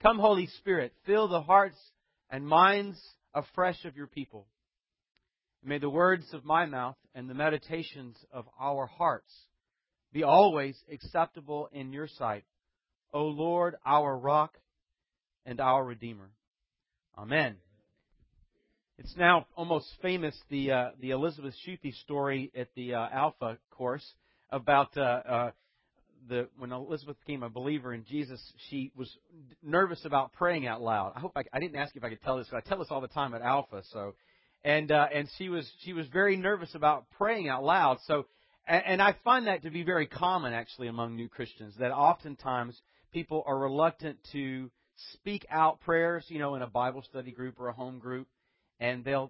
Come, Holy Spirit, fill the hearts and minds afresh of your people. May the words of my mouth and the meditations of our hearts be always acceptable in your sight, O Lord, our rock and our Redeemer. Amen. It's now almost famous, the Elizabeth Schutte story at the Alpha course about when Elizabeth became a believer in Jesus, she was nervous about praying out loud. I didn't ask you if I could tell this, but I tell this all the time at Alpha. So, and she was very nervous about praying out loud. So, and I find that to be very common actually among new Christians, that oftentimes people are reluctant to speak out prayers, in a Bible study group or a home group, and they'll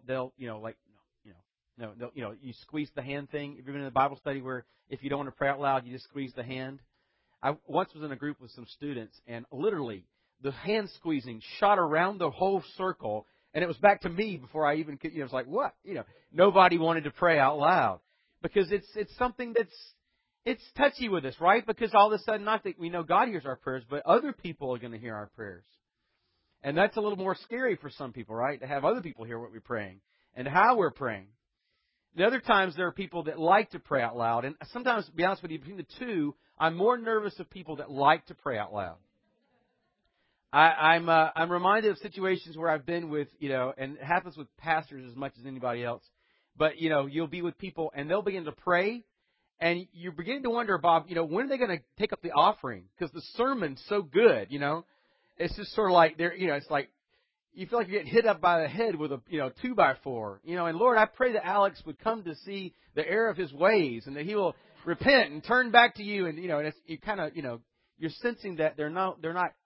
you squeeze the hand thing. Have you been in a Bible study where if you don't want to pray out loud, you just squeeze the hand? I once was in a group with some students, and literally the hand squeezing shot around the whole circle, and it was back to me before I even could. It was like, what? Nobody wanted to pray out loud because it's something it's touchy with us, right? Because all of a sudden, not that we know God hears our prayers, but other people are going to hear our prayers, and that's a little more scary for some people, right? To have other people hear what we're praying and how we're praying. The other times there are people that like to pray out loud. And sometimes, to be honest with you, between the two, I'm more nervous of people that like to pray out loud. I'm reminded of situations where I've been with, and it happens with pastors as much as anybody else. But, you'll be with people and they'll begin to pray. And you're beginning to wonder, Bob, when are they going to take up the offering? Because the sermon's so good, It's just sort of like, it's like, you feel like you're getting hit up by the head with a 2x4, And Lord, I pray that Alex would come to see the error of his ways, and that he will repent and turn back to you. And and it's, you kind of you're sensing that they're not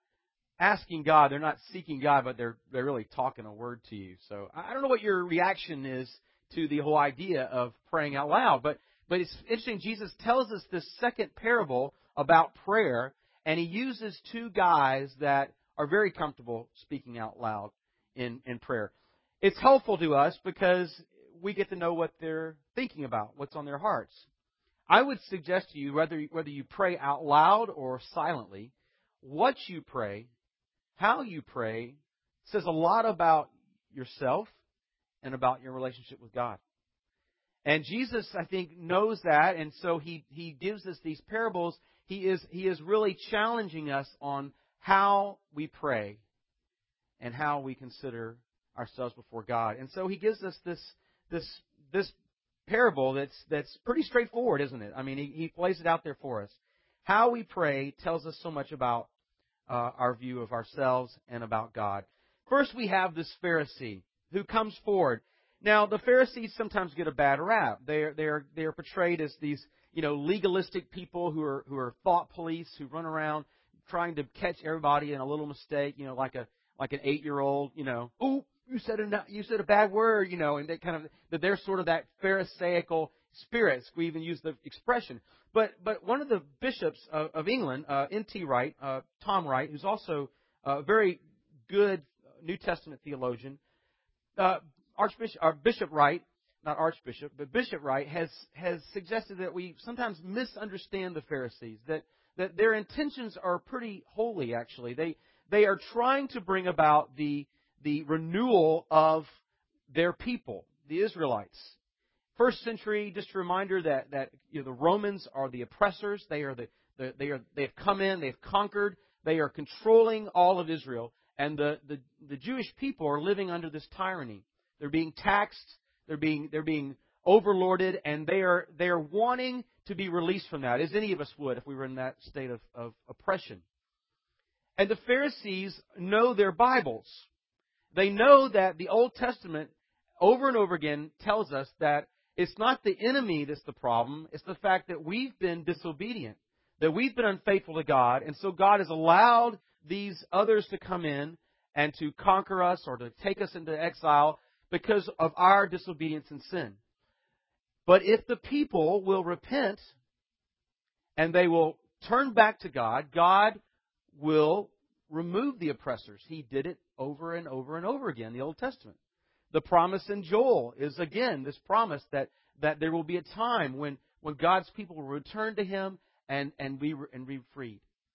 asking God, they're not seeking God, but they're really talking a word to you. So I don't know what your reaction is to the whole idea of praying out loud, but it's interesting. Jesus tells us this second parable about prayer, and he uses two guys that are very comfortable speaking out loud in prayer. It's helpful to us because we get to know what they're thinking about, what's on their hearts. I would suggest to you, whether you pray out loud or silently, what you pray, how you pray, says a lot about yourself and about your relationship with God. And Jesus, I think, knows that, and so he gives us these parables. He is really challenging us on how we pray and how we consider ourselves before God. And so he gives us this parable that's pretty straightforward, isn't it? I mean, he lays it out there for us. How we pray tells us so much about our view of ourselves and about God. First, we have this Pharisee who comes forward. Now, the Pharisees sometimes get a bad rap. They are portrayed as these legalistic people who are thought police, who run around trying to catch everybody in a little mistake, like an 8-year-old, oh, you said a bad word, and they that they're sort of that Pharisaical spirit. We even use the expression. But one of the bishops of England, N.T. Wright, Tom Wright, who's also a very good New Testament theologian, Bishop Wright, not Archbishop, but Bishop Wright has suggested that we sometimes misunderstand the Pharisees, that their intentions are pretty holy, actually. They are trying to bring about the renewal of their people, the Israelites. First century, just a reminder that the Romans are the oppressors. They have come in, they've conquered, they are controlling all of Israel, and the Jewish people are living under this tyranny. They're being taxed, they're being overlorded, and they are wanting to be released from that, as any of us would if we were in that state of oppression. And the Pharisees know their Bibles. They know that the Old Testament over and over again tells us that it's not the enemy that's the problem. It's the fact that we've been disobedient, that we've been unfaithful to God. And so God has allowed these others to come in and to conquer us or to take us into exile because of our disobedience and sin. But if the people will repent and they will turn back to God, God will remove the oppressors. He did it over and over and over again in the Old Testament. The promise in Joel is, again, this promise that there will be a time when God's people will return to Him and be freed.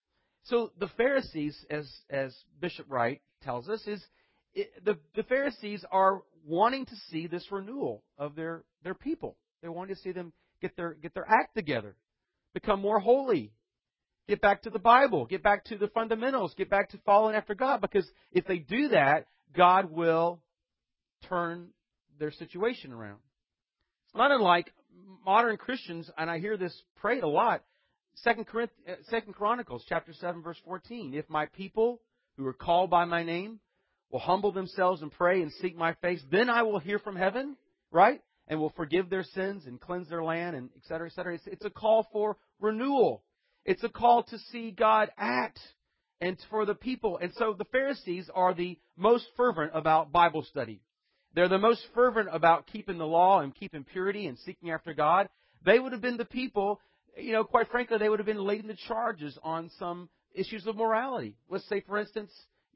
So the Pharisees, as Bishop Wright tells us, the Pharisees are wanting to see this renewal of their people. They want to see them get their act together, become more holy, get back to the Bible, get back to the fundamentals, get back to following after God. Because if they do that, God will turn their situation around. It's not unlike modern Christians, and I hear this prayed a lot. Second Chronicles chapter 7, verse 14. If my people who are called by my name will humble themselves and pray and seek my face, then I will hear from heaven, right? And will forgive their sins and cleanse their land, and et cetera, et cetera. It's a call for renewal. It's a call to see God act and for the people. And so the Pharisees are the most fervent about Bible study. They're the most fervent about keeping the law and keeping purity and seeking after God. They would have been the people, quite frankly, they would have been leading the charges on some issues of morality. Let's say, for instance,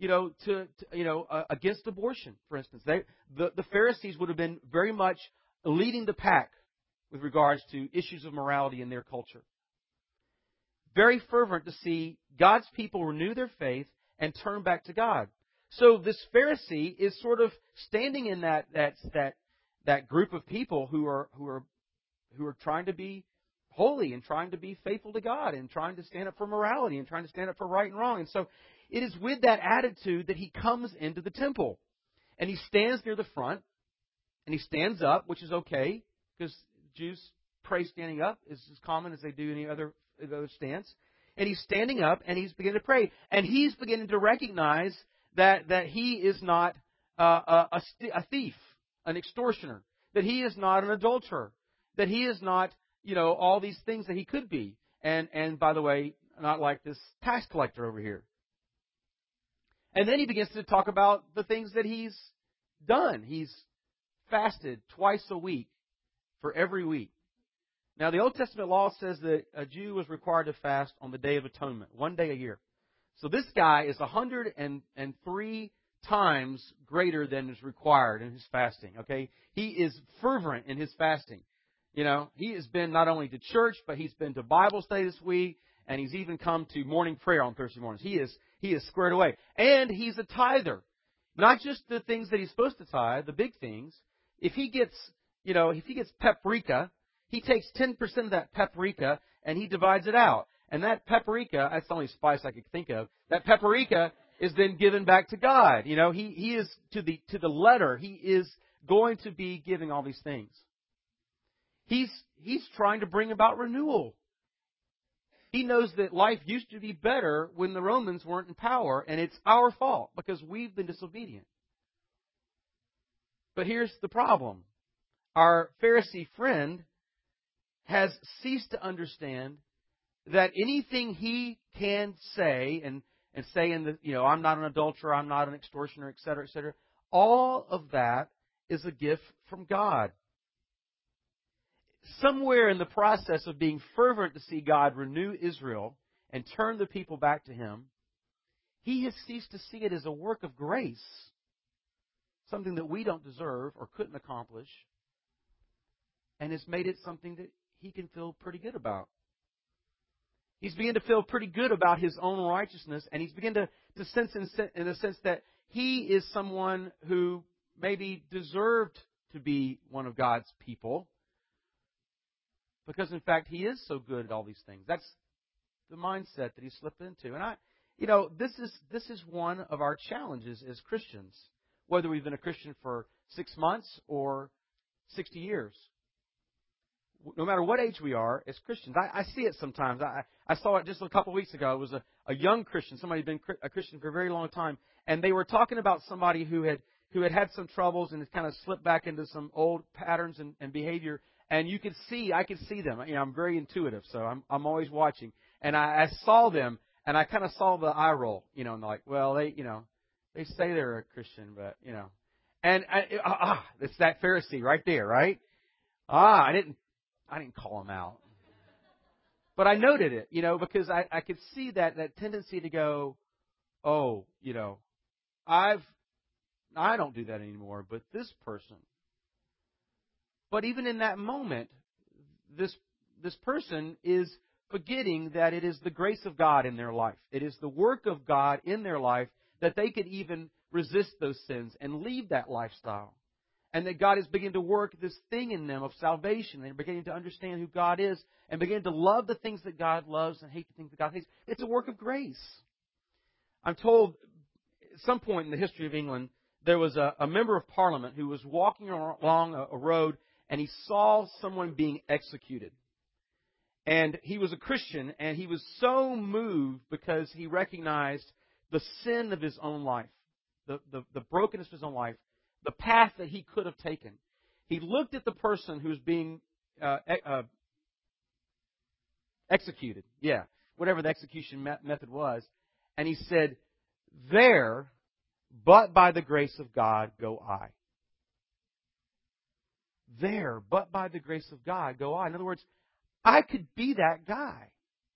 against abortion, for instance. The Pharisees would have been very much leading the pack with regards to issues of morality in their culture. Very fervent to see God's people renew their faith and turn back to God. So this Pharisee is sort of standing in that group of people who are trying to be holy and trying to be faithful to God and trying to stand up for morality and trying to stand up for right and wrong. And so it is with that attitude that he comes into the temple. And he stands near the front and he stands up, which is okay because Jews pray standing up is as common as they do any other stance. And he's standing up and he's beginning to pray. And he's beginning to recognize that he is not a thief, an extortioner, that he is not an adulterer, that he is not, all these things that he could be. And by the way, not like this tax collector over here. And then he begins to talk about the things that he's done. He's fasted twice a week for every week. Now, the Old Testament law says that a Jew was required to fast on the Day of Atonement, one day a year. So this guy is 103 times greater than is required in his fasting, okay? He is fervent in his fasting. He has been not only to church, but he's been to Bible study this week, and he's even come to morning prayer on Thursday mornings. He is squared away. And he's a tither. Not just the things that he's supposed to tithe, the big things. If he gets paprika, he takes 10% of that paprika and he divides it out. And that paprika, that's the only spice I could think of, that paprika is then given back to God. He is to the letter, he is going to be giving all these things. He's trying to bring about renewal. He knows that life used to be better when the Romans weren't in power, and it's our fault because we've been disobedient. But here's the problem. Our Pharisee friend has ceased to understand that anything he can say and say I'm not an adulterer, I'm not an extortioner, etc., all of that is a gift from God. Somewhere in the process of being fervent to see God renew Israel and turn the people back to Him, he has ceased to see it as a work of grace, something that we don't deserve or couldn't accomplish, and has made it something that he can feel pretty good about. He's beginning to feel pretty good about his own righteousness, and he's beginning to sense in a sense that he is someone who maybe deserved to be one of God's people, because in fact he is so good at all these things. That's the mindset that he slipped into. And this is one of our challenges as Christians, whether we've been a Christian for 6 months or 60 years. No matter what age we are as Christians, I see it sometimes. I saw it just a couple of weeks ago. It was a young Christian, somebody who'd been a Christian for a very long time, and they were talking about somebody who had some troubles and had kind of slipped back into some old patterns and behavior. And I could see them. I'm very intuitive, so I'm always watching. And I saw them, and I kind of saw the eye roll, and like, well, they say they're a Christian, but and it's that Pharisee right there, right? I didn't call him out, but I noted it, because I could see that tendency to go, I don't do that anymore, but this person. But even in that moment, this person is forgetting that it is the grace of God in their life. It is the work of God in their life that they could even resist those sins and leave that lifestyle. And that God is beginning to work this thing in them of salvation. They're beginning to understand who God is and begin to love the things that God loves and hate the things that God hates. It's a work of grace. I'm told at some point in the history of England, there was a member of Parliament who was walking along a road and he saw someone being executed. And he was a Christian, and he was so moved because he recognized the sin of his own life, the brokenness of his own life, the path that he could have taken. He looked at the person who was being executed, whatever the execution method was, and he said, "There, but by the grace of God, go I." There, but by the grace of God, go I. In other words, I could be that guy.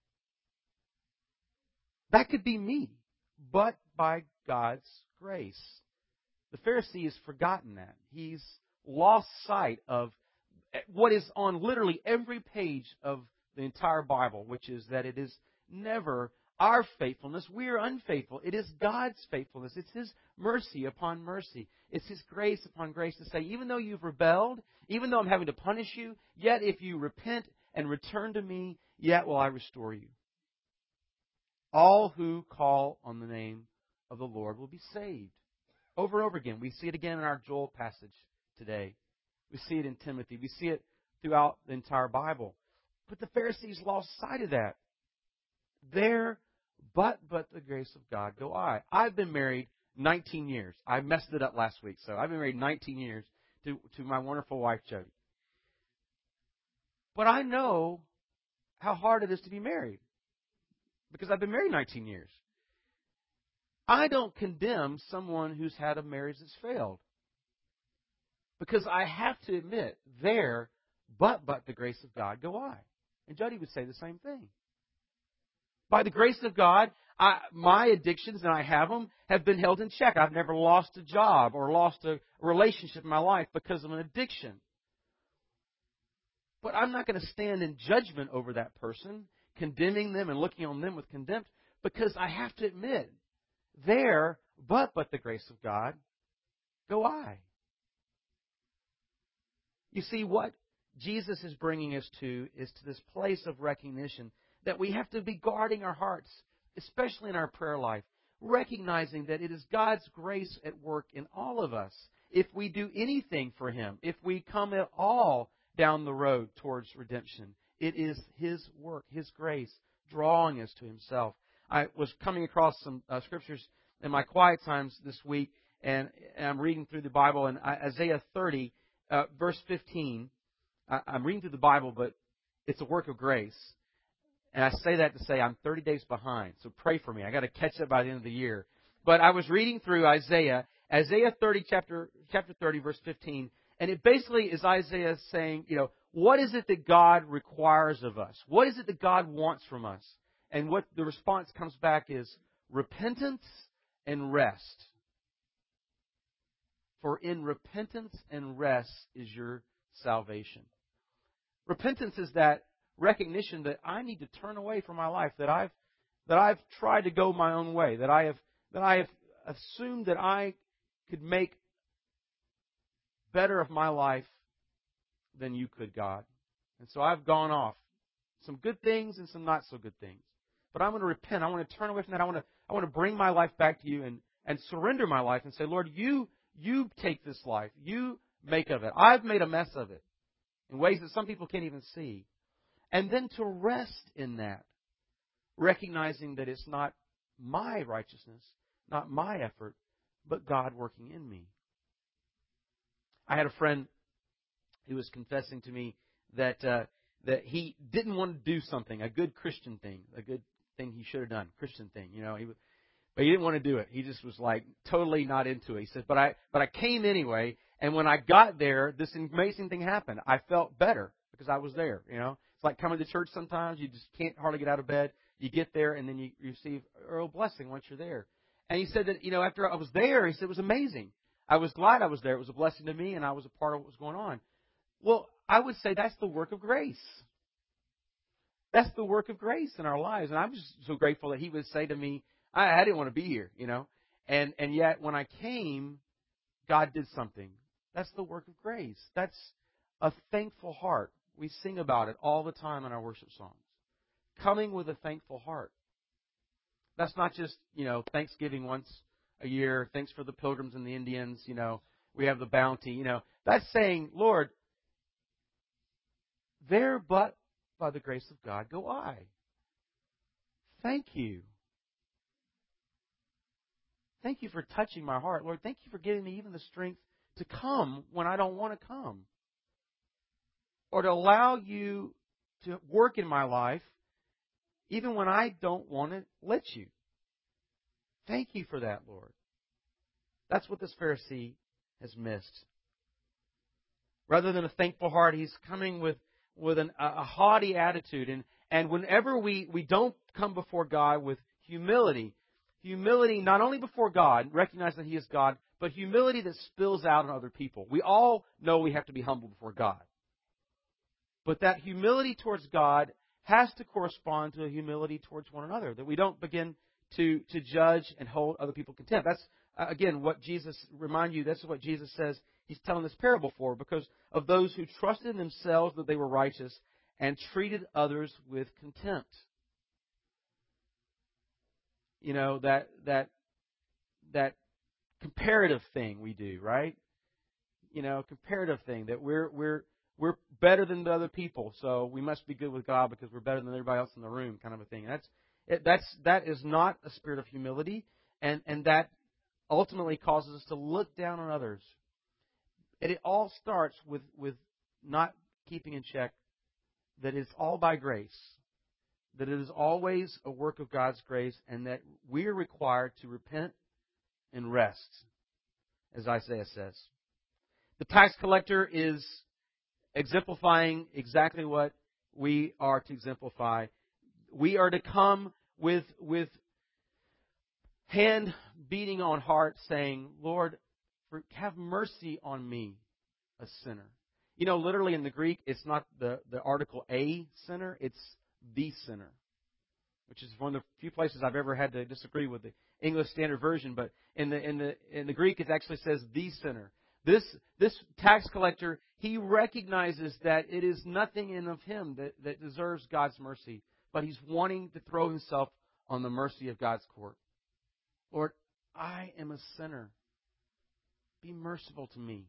That could be me, but by God's grace. The Pharisee has forgotten that. He's lost sight of what is on literally every page of the entire Bible, which is that it is never our faithfulness. We are unfaithful. It is God's faithfulness. It's His mercy upon mercy. It's His grace upon grace to say, even though you've rebelled, even though I'm having to punish you, yet if you repent and return to me, yet will I restore you. All who call on the name of the Lord will be saved. Over and over again. We see it again in our Joel passage today. We see it in Timothy. We see it throughout the entire Bible. But the Pharisees lost sight of that. There, but the grace of God go I. I've been married 19 years. I messed it up last week, so I've been married 19 years to my wonderful wife, Jody. But I know how hard it is to be married because I've been married 19 years. I don't condemn someone who's had a marriage that's failed because I have to admit, there, but the grace of God go I. And Jody would say the same thing. By the grace of God, my addictions, and I have them, have been held in check. I've never lost a job or lost a relationship in my life because of an addiction. But I'm not going to stand in judgment over that person, condemning them and looking on them with contempt, because I have to admit, there, but the grace of God, go I. You see, what Jesus is bringing us to is to this place of recognition that we have to be guarding our hearts, especially in our prayer life, recognizing that it is God's grace at work in all of us. If we do anything for Him, if we come at all down the road towards redemption, it is His work, His grace, drawing us to Himself. I was coming across some scriptures in my quiet times this week, and I'm reading through the Bible, and Isaiah 30, verse 15. I'm reading through the Bible, but it's a work of grace. And I say that to say I'm 30 days behind, so pray for me. I got to catch up by the end of the year. But I was reading through Isaiah 30, chapter 30, verse 15, and it basically is Isaiah saying, what is it that God requires of us? What is it that God wants from us? And what the response comes back is repentance and rest. For in repentance and rest is your salvation. Repentance is that recognition that I need to turn away from my life, that I've tried to go my own way, that I have assumed that I could make better of my life than you could, God. And so I've gone off. Some good things and some not so good things. But I'm going to repent. I want to turn away from that. I want to bring my life back to you and surrender my life and say, Lord, you take this life. You make of it. I've made a mess of it in ways that some people can't even see. And then to rest in that, recognizing that it's not my righteousness, not my effort, but God working in me. I had a friend who was confessing to me that he didn't want to do something, a good Christian thing, a good thing he should have done, Christian thing, but he didn't want to do it. He just was like totally not into it. He said, but I came anyway, and when I got there, this amazing thing happened. I felt better because I was there, It's like coming to church sometimes. You just can't hardly get out of bed. You get there, and then you receive a real blessing once you're there. And he said that, after I was there, he said it was amazing. I was glad I was there. It was a blessing to me, and I was a part of what was going on. Well, I would say that's the work of grace. that's the work of grace in our lives. And I'm just so grateful that He would say to me, I didn't want to be here, And yet when I came, God did something. That's the work of grace. That's a thankful heart. We sing about it all the time in our worship songs. Coming with a thankful heart. That's not just, Thanksgiving once a year. Thanks for the pilgrims and the Indians. We have the bounty. That's saying, Lord, there but by the grace of God go I. Thank you. Thank you for touching my heart. Lord, thank you for giving me even the strength to come when I don't want to come. Or to allow you to work in my life even when I don't want to let you. Thank you for that, Lord. That's what this Pharisee has missed. Rather than a thankful heart, he's coming with a haughty attitude. And whenever we don't come before God with humility not only before God, recognize that He is God, but humility that spills out on other people. We all know we have to be humble before God. But that humility towards God has to correspond to a humility towards one another, that we don't begin to judge and hold other people in contempt. That's, again, what Jesus, remind you, this is what Jesus says He's telling this parable for, because of those who trusted in themselves that they were righteous and treated others with contempt. That comparative thing we do, right? Comparative thing that we're better than the other people, so we must be good with God because we're better than everybody else in the room, kind of a thing. That is not a spirit of humility, and that ultimately causes us to look down on others. And it all starts with not keeping in check that it's all by grace, that it is always a work of God's grace, and that we are required to repent and rest, as Isaiah says. The tax collector is exemplifying exactly what we are to exemplify. We are to come with hand beating on heart, saying, Lord, have mercy on me, a sinner. Literally in the Greek, it's not the article a sinner, it's the sinner, which is one of the few places I've ever had to disagree with the English Standard Version. But in the Greek, it actually says the sinner. This tax collector, he recognizes that it is nothing in of him that deserves God's mercy, but he's wanting to throw himself on the mercy of God's court. Lord, I am a sinner. Be merciful to me.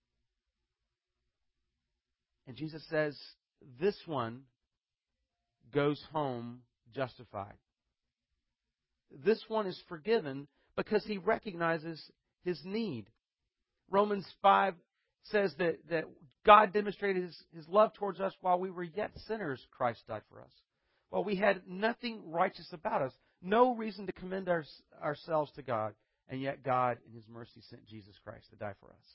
And Jesus says, this one goes home justified. This one is forgiven because he recognizes his need. Romans 5 says that God demonstrated His love towards us while we were yet sinners. Christ died for us. While we had nothing righteous about us, no reason to commend ourselves to God, and yet God, in His mercy, sent Jesus Christ to die for us.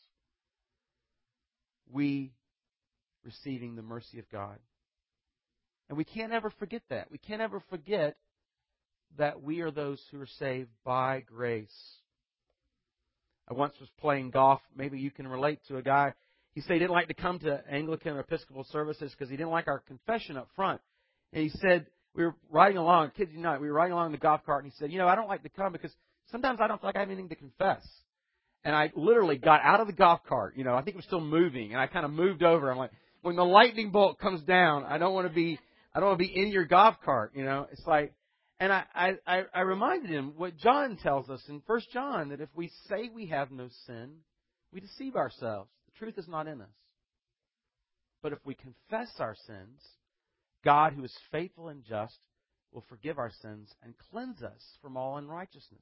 We receiving the mercy of God. And we can't ever forget that. We can't ever forget that we are those who are saved by grace. I once was playing golf. Maybe you can relate to a guy. He said he didn't like to come to Anglican or Episcopal services because he didn't like our confession up front. And he said, we were riding along, kids unite, we were riding along in the golf cart, and he said, I don't like to come because sometimes I don't feel like I have anything to confess. And I literally got out of the golf cart. I think it was still moving, and I kind of moved over. I'm like, when the lightning bolt comes down, I don't want to be in your golf cart. It's like, and I reminded him what John tells us in 1 John, that if we say we have no sin, we deceive ourselves. The truth is not in us. But if we confess our sins, God, who is faithful and just, will forgive our sins and cleanse us from all unrighteousness.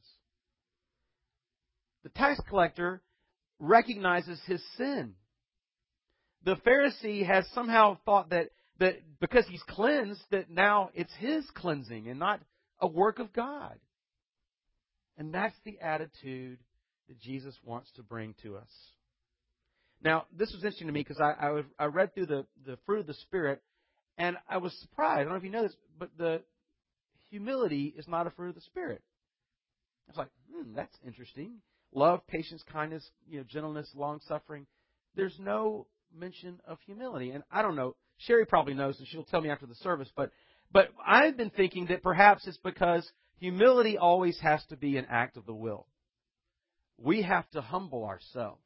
The tax collector recognizes his sin. The Pharisee has somehow thought that because he's cleansed, that now it's his cleansing and not a work of God. And that's the attitude that Jesus wants to bring to us. Now, this was interesting to me because I read through the fruit of the Spirit, and I was surprised. I don't know if you know this, but the humility is not a fruit of the Spirit. I was like, that's interesting. Love, patience, kindness, gentleness, long-suffering. There's no mention of humility. And I don't know. Sherry probably knows, and she'll tell me after the service, but But I've been thinking that perhaps it's because humility always has to be an act of the will. We have to humble ourselves.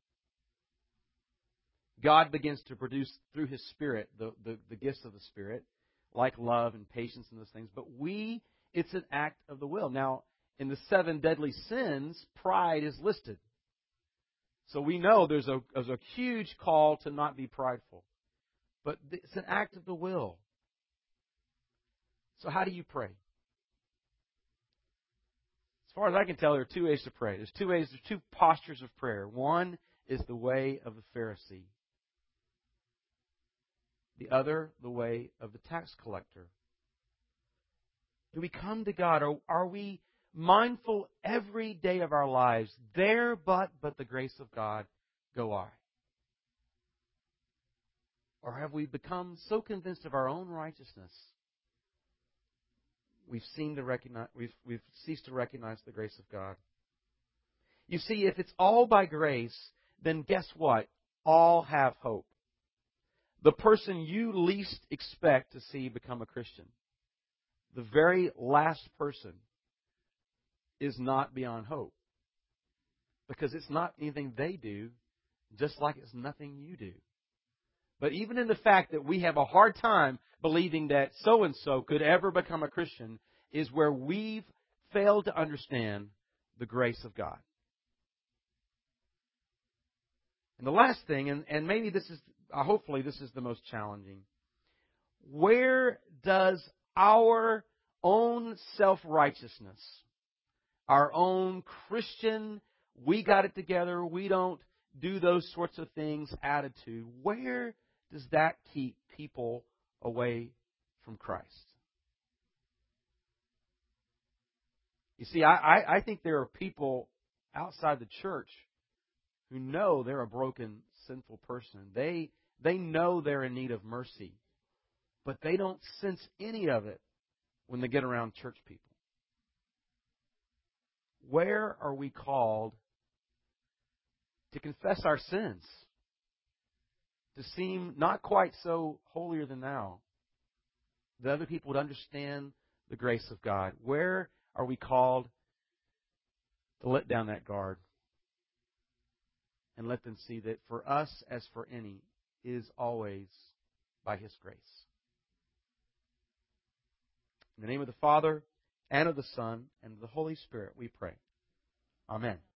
God begins to produce through His Spirit the gifts of the Spirit, like love and patience and those things. But it's an act of the will. Now, in the 7 deadly sins, pride is listed. So we know there's a huge call to not be prideful. But it's an act of the will. So how do you pray? As far as I can tell, there are 2 ways to pray. There's 2 postures of prayer. One is the way of the Pharisee. The other, the way of the tax collector. Do we come to God, or are we mindful every day of our lives, there but the grace of God go I? Or have we become so convinced of our own righteousness, we've ceased to recognize the grace of God? You see, if it's all by grace, then guess what? All have hope. The person you least expect to see become a Christian, the very last person, is not beyond hope. Because it's not anything they do, just like it's nothing you do. But even in the fact that we have a hard time believing that so-and-so could ever become a Christian is where we've failed to understand the grace of God. And the last thing, and maybe hopefully this is the most challenging. Where does our own self-righteousness, our own Christian, we got it together, we don't do those sorts of things attitude, where does that keep people away from Christ? You see, I think there are people outside the church who know they're a broken, sinful person. They know they're in need of mercy, but they don't sense any of it when they get around church people. Where are we called to confess our sins? To seem not quite so holier than thou, that other people would understand the grace of God. Where are we called to let down that guard and let them see that for us, as for any, is always by His grace? In the name of the Father, and of the Son, and of the Holy Spirit, we pray. Amen.